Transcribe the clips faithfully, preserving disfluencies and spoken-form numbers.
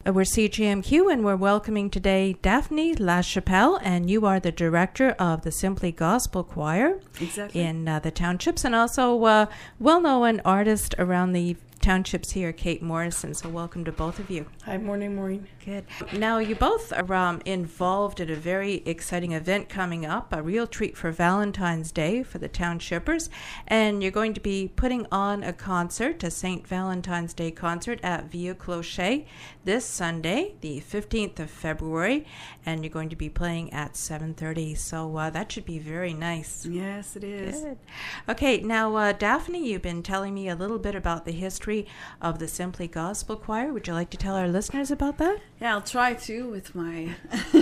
Uh, We're C G M Q and we're welcoming today Daphne LaChapelle, and you are the director of the Simply Gospel Choir Exactly. in uh, the townships, and also uh, well-known artist around the townships here, Kate Morrison. So welcome to both of you. Hi, morning, Maureen. Good. Now, you both are um, involved in a very exciting event coming up, a real treat for Valentine's Day for the townshippers, and you're going to be putting on a concert, a Saint Valentine's Day concert at Vieux Clocher this Sunday, the fifteenth of February, and you're going to be playing at seven thirty, so uh, that should be very nice. Yes, it is. Good. Okay, now, uh, Daphne, you've been telling me a little bit about the history of the Simply Gospel Choir. Would you like to tell our listeners about that? Yeah, I'll try to with my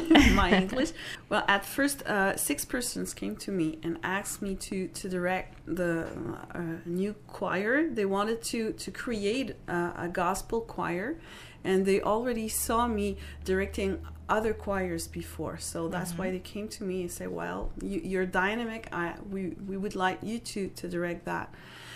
my English. Well, at first, uh, six persons came to me and asked me to, to direct the uh, new choir. They wanted to, to create uh, a gospel choir, and they already saw me directing other choirs before. So that's mm-hmm. why they came to me and said, well, you, you're dynamic. I, we, we would like you to, to direct that.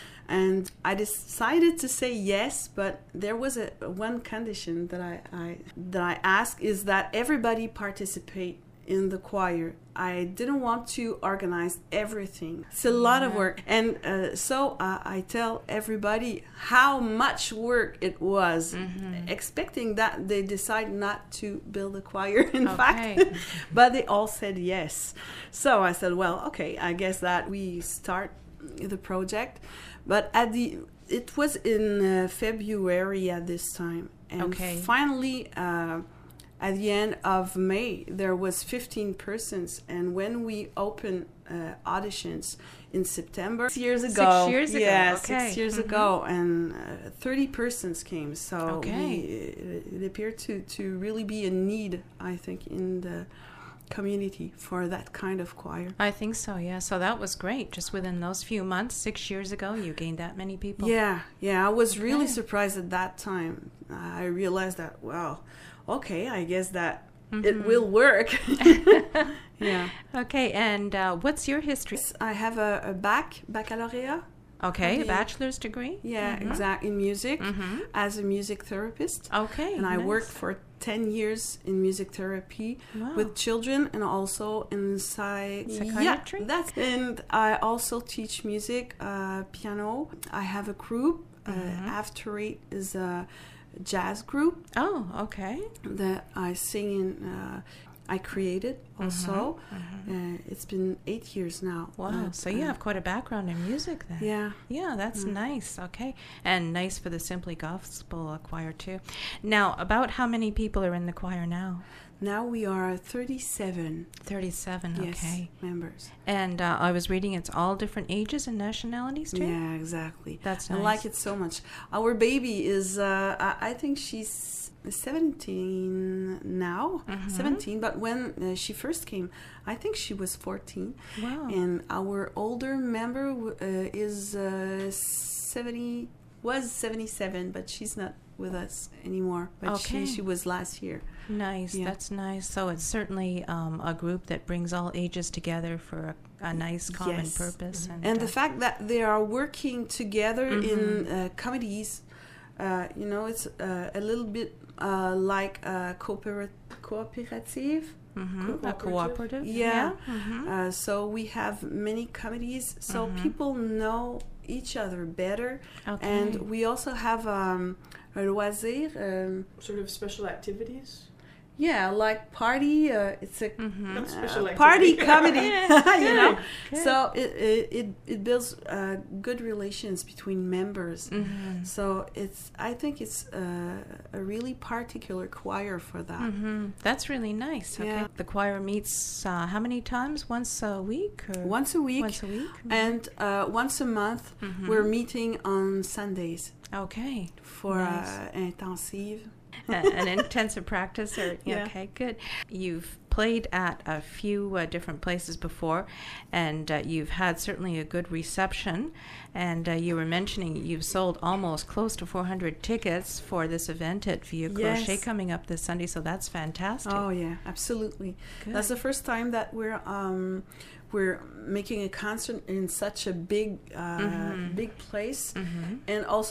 And I decided to say yes, but there was a one condition that I, I that I asked is that everybody participate in the choir. I didn't want to organize everything. It's a lot yeah. of work, and uh, so uh, I tell everybody how much work it was, mm-hmm. expecting that they decide not to build a choir. In okay. fact, but they all said yes. So I said, well, okay, I guess that we start the project. But at the it was in uh, February at this time, and okay. finally uh, at the end of May there was fifteen persons, and when we opened uh, auditions in September, six years ago, six years ago, yeah, okay. six years mm-hmm. ago, and uh, thirty persons came. So okay. we, it, it appeared to to really be a need, I think, in the community for that kind of choir. I think so, yeah. So that was great. Just within those few months, six years ago, you gained that many people. Yeah, yeah. I was okay. really surprised at that time. I realized that, well, okay, I guess that mm-hmm. it will work. Yeah. Okay, and uh, what's your history? I have a, a bac, baccalaureate. Okay, a bachelor's degree? Yeah, mm-hmm. exact in music mm-hmm. as a music therapist. Okay, and I nice. worked for ten years in music therapy wow. with children and also in psy- psychiatry. Yeah, that's and I also teach music, uh, piano. I have a group. Mm-hmm. Uh, After Eight is a jazz group. Oh, okay. That I sing in. Uh, I created also. Mm-hmm. Mm-hmm. Uh, it's been eight years now. Wow. Uh, so you uh, have quite a background in music then. Yeah. Yeah, that's mm. nice. Okay. And nice for the Simply Gospel Choir too. Now, about how many people are in the choir now? Now we are thirty-seven. thirty-seven, yes, okay. members. And uh, I was reading it's all different ages and nationalities too? Yeah, exactly. That's nice. I like it so much. Our baby is, uh, I, I think she's seventeen now, mm-hmm. seventeen, but when uh, she first came, I think she was fourteen. Wow. And our older member uh, is uh, seventy, was seventy-seven, but she's not with us anymore. But okay. she, she was last year. Nice, yeah. That's nice. So it's certainly um, a group that brings all ages together for a, a nice common yes. purpose. Mm-hmm. And, and uh, the fact that they are working together mm-hmm. in uh, committees, uh, you know, it's uh, a little bit uh, like a cooper- cooperative. Mm-hmm. Co- a cooperative. Yeah. yeah. Mm-hmm. Uh, so we have many committees, so mm-hmm. people know each other better. Okay. And we also have um, a loisir. Um, sort of special activities? Yeah, like party. Uh, it's a mm-hmm. Not special uh, party comedy, you know. Good. So it it it, it builds uh, good relations between members. Mm-hmm. So it's I think it's uh, a really particular choir for that. Mm-hmm. That's really nice. Okay. Yeah. The choir meets uh, how many times? Once a week? Or? Once a week. Once a week. Mm-hmm. And uh, once a month, mm-hmm. we're meeting on Sundays. Okay. For nice. uh, intensive. An intensive practice, or yeah. Okay, good. You've played at a few uh, different places before, and uh, you've had certainly a good reception. And uh, you were mentioning you've sold almost close to four hundred tickets for this event at Vieux Clocher yes. coming up this Sunday. So that's fantastic. Oh yeah, absolutely. Good. That's the first time that we're um, we're making a concert in such a big uh, mm-hmm. big place, mm-hmm. and also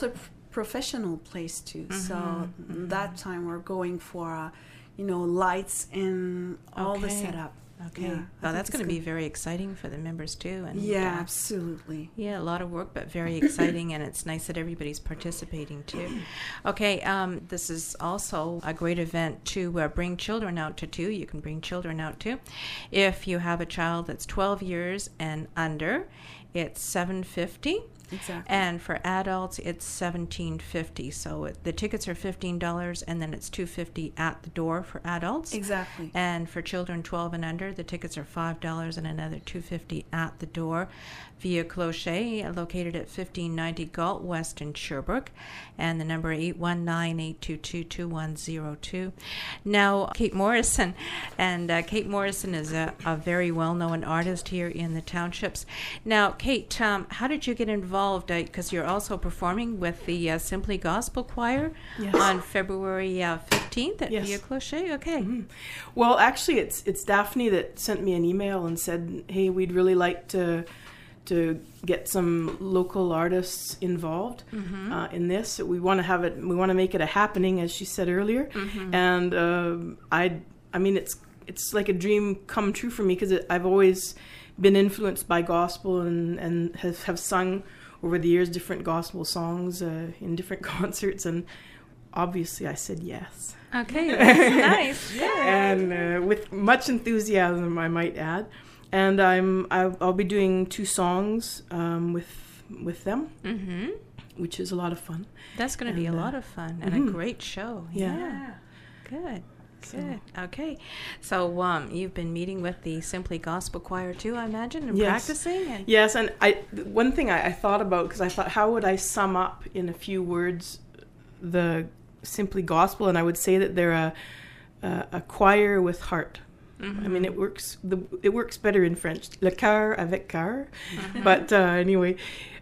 professional place too. Mm-hmm. So mm-hmm. that time we're going for, uh, you know, lights and all okay. the setup. Okay. Yeah, well, that's going to be good. very exciting for the members too. And yeah, uh, absolutely. Yeah, a lot of work, but very exciting, and it's nice that everybody's participating too. Okay, um, this is also a great event to uh, bring children out to too. You can bring children out too. If you have a child that's twelve years and under, it's seven fifty. Exactly. And for adults, it's seventeen fifty. So it, the tickets are fifteen dollars, and then it's two fifty at the door for adults. Exactly. And for children twelve and under, the tickets are five dollars and another two fifty at the door. Via Clocher, located at fifteen ninety Galt West in Sherbrooke, and the number eight one nine, eight two two, two one zero two. Now, Kate Morrison, and uh, Kate Morrison is a, a very well-known artist here in the townships. Now, Kate, um, how did you get involved? Because uh, you're also performing with the uh, Simply Gospel Choir yes. on February uh, fifteenth at yes. Via Clocher. Okay. Mm-hmm. Well, actually, it's it's Daphne that sent me an email and said, "Hey, we'd really like to." to get some local artists involved mm-hmm. uh, in this. We want to have it, we want to make it a happening, as she said earlier. Mm-hmm. And uh, I I mean, it's it's like a dream come true for me, because I've always been influenced by gospel and, and have, have sung over the years different gospel songs uh, in different concerts. And obviously I said yes. Okay, that's nice. Yeah. And uh, with much enthusiasm, I might add. And I'm I'll, I'll be doing two songs um, with with them, mm-hmm. which is a lot of fun. That's going to be a uh, lot of fun and mm-hmm. a great show. Yeah, yeah. Good, good. So. Okay, so um, you've been meeting with the Simply Gospel Choir too, I imagine, and yes. practicing. And yes, and I one thing I, I thought about, because I thought, how would I sum up in a few words the Simply Gospel, and I would say that they're a a, a choir with heart. Mm-hmm. I mean, it works. The it works better in French. Le cœur avec cœur, mm-hmm. but uh, anyway,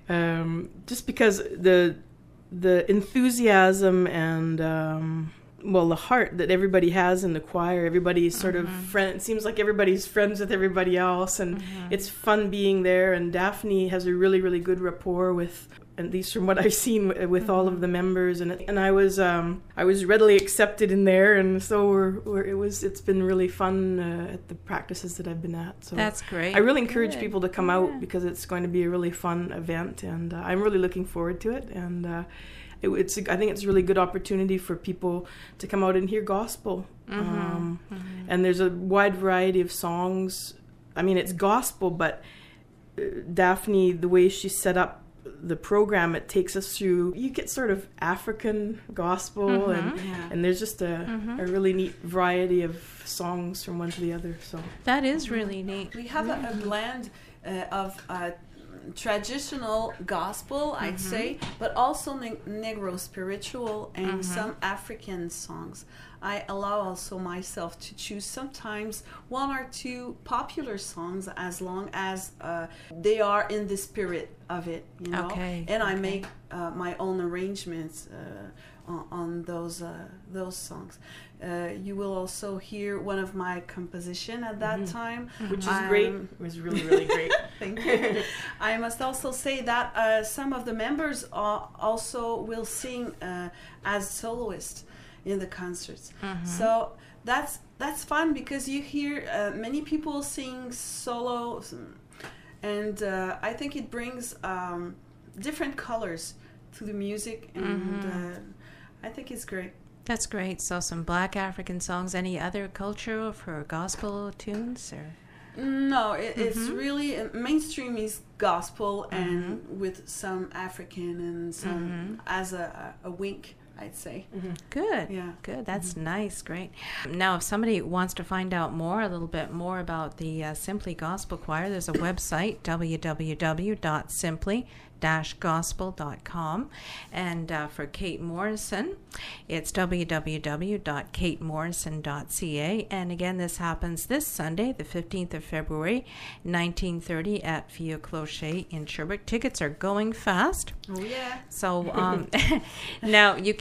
um, just because the the enthusiasm and um, well, the heart that everybody has in the choir, everybody's sort mm-hmm. of friend. It seems like everybody's friends with everybody else, and mm-hmm. it's fun being there. And Daphne has a really, really good rapport with, at least from what I've seen, with, with mm-hmm. all of the members, and and I was um, I was readily accepted in there, and so we're, we're, it was it's been really fun uh, at the practices that I've been at. So that's great. I really encourage Good. people to come yeah. out, because it's going to be a really fun event, and uh, I'm really looking forward to it. And uh, it, it's I think it's a really good opportunity for people to come out and hear gospel. Mm-hmm. Um, mm-hmm. And there's a wide variety of songs. I mean, it's gospel, but uh, Daphne, the way she set up the program, it takes us through, you get sort of African gospel, mm-hmm. and yeah. and there's just a, mm-hmm. a really neat variety of songs from one to the other. So that is really neat. We have a, a blend uh, of uh, traditional gospel, I'd mm-hmm. say, but also ne- Negro spiritual and mm-hmm. some African songs. I allow also myself to choose sometimes one or two popular songs, as long as uh, they are in the spirit of it, you know. Okay. And okay. I make uh, my own arrangements uh, on, on those uh, those songs. Uh, you will also hear one of my composition at that mm-hmm. time, which is um, great. It was really, really great. Thank you. I must also say that uh, some of the members are also will sing uh, as soloists in the concerts. Mm-hmm. So that's that's fun, because you hear uh, many people sing solo, and uh, I think it brings um, different colors to the music, and mm-hmm. uh, I think it's great. That's great. So some Black African songs. Any other culture for gospel tunes? Or no, it, mm-hmm. it's really uh, mainstream is gospel, mm-hmm. and with some African and some mm-hmm. as a, a wink, I'd say. Mm-hmm. Good. Yeah. Good. That's mm-hmm. nice. Great. Now, if somebody wants to find out more, a little bit more about the uh, Simply Gospel Choir, there's a website, w w w dot simply dash gospel dot com. And uh, for Kate Morrison, it's w w w dot kate morrison dot c a. And again, this happens this Sunday, the fifteenth of February, nineteen thirty at Via Clocher in Sherbrooke. Tickets are going fast. Oh, yeah. So um, now you can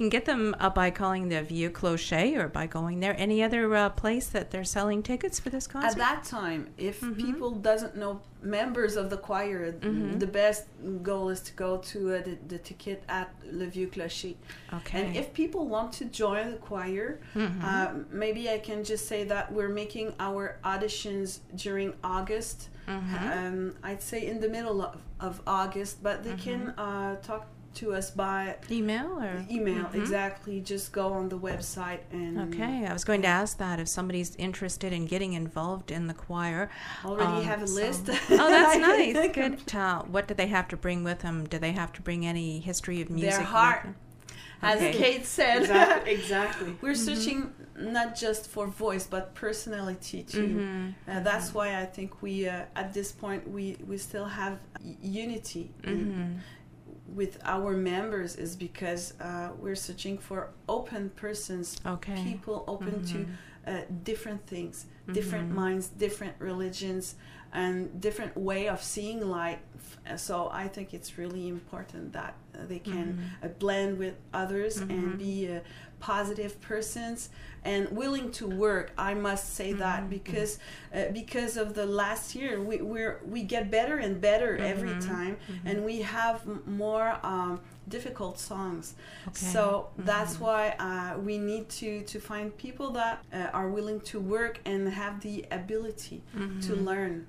can get them uh, by calling the Vieux Clocher or by going there. Any other uh, place that they're selling tickets for this concert? At that time, if Mhm. people doesn't know members of the choir, Mhm. the best goal is to go to uh, the, the ticket at Le Vieux Clocher. Okay. And if people want to join the choir, Mhm. uh, maybe I can just say that we're making our auditions during August. Mhm. Um, I'd say in the middle of, of August, but they can uh, talk to us by Email or email. Mhm. Exactly. Just go on the website and Okay, I was going to ask that if somebody's interested in getting involved in the choir. already Um, have a so- list. Oh, that's I nice. can- Good. Uh, what do they have to bring with them? Do they have to bring any history of music? Their with heart, them? as Okay. Kate said. Exactly. exactly. We're searching not just for voice but personality too. Mhm. Uh, that's why I think we, uh, at this point, we, we still have y- unity in- Mhm. with our members, is because uh, we're searching for open persons, Okay. people open Mhm. to uh, different things, different Mhm. minds, different religions, and different way of seeing life. Uh, So I think it's really important that uh, they can Mhm. uh, blend with others Mhm. and be uh, positive persons and willing to work. I must say that Mhm. because uh, because of the last year, we we're, we get better and better every Mhm. time, Mhm. and we have m- more um, difficult songs. Okay. So that's Mhm. why uh, we need to, to find people that uh, are willing to work and have the ability to Mhm. learn.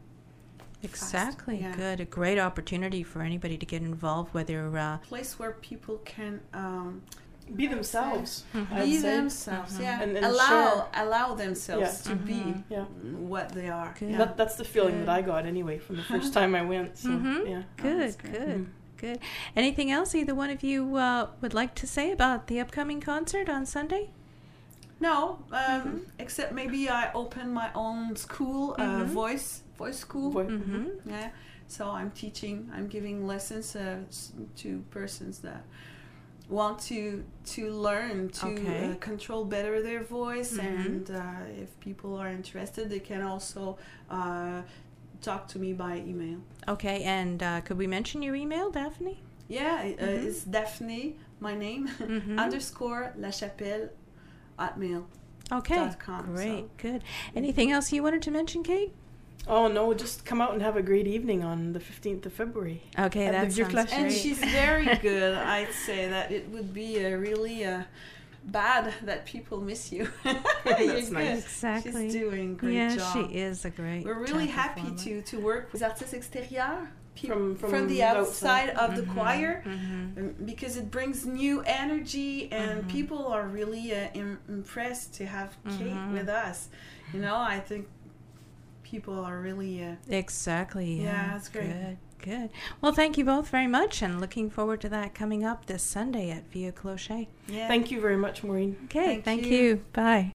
Exactly. Yeah. Good. A great opportunity for anybody to get involved, whether uh, Place where people can um, Be themselves. Mhm. I'd be say. themselves, Mhm. yeah, And- and allow share. allow themselves Yeah. to Mhm. be Yeah. what they are. Good. Yeah. That, that's the feeling Good. that I got anyway from the first time I went. So Mhm. yeah. good, that's great. good, Mhm. good. Anything else either one of you uh, would like to say about the upcoming concert on Sunday? No, um, Mhm. except maybe I open my own school, uh, Mhm. voice voice school. Voi- Mm-hmm. Yeah, so I'm teaching, I'm giving lessons uh, s- to persons that want to to learn to Okay. uh, control better their voice, Mhm. and uh, if people are interested, they can also uh, talk to me by email. Okay, and uh, could we mention your email, Daphne? Yeah, uh, Mhm. it's Daphne, my name, Mhm. underscore La Chapelle at mail. Okay, dot com, great, so- good. Anything else you wanted to mention, Kate? Oh no, just come out and have a great evening on the fifteenth of February. Okay, At the that Vieux sounds Clocher. great. And she's very good. I'd say that it would be uh, really uh, bad that people miss you. That's You're nice. good. Exactly. She's doing a great yeah, job. she is a great. We're really top happy performer. to, to work with artistes extérieurs pe- From- from from the outside outside. of the Mhm, choir, mhm. um, because it brings new energy, and Mhm. people are really uh, im- impressed to have Kate Mhm. with us. You know, I think people are really uh, Exactly. Yeah, Yeah, that's great. Good, good. Well, thank you both very much, and looking forward to that coming up this Sunday at Vieux Clocher. yeah. Thank you very much, Maureen. Okay, Thank thank you. you. Bye.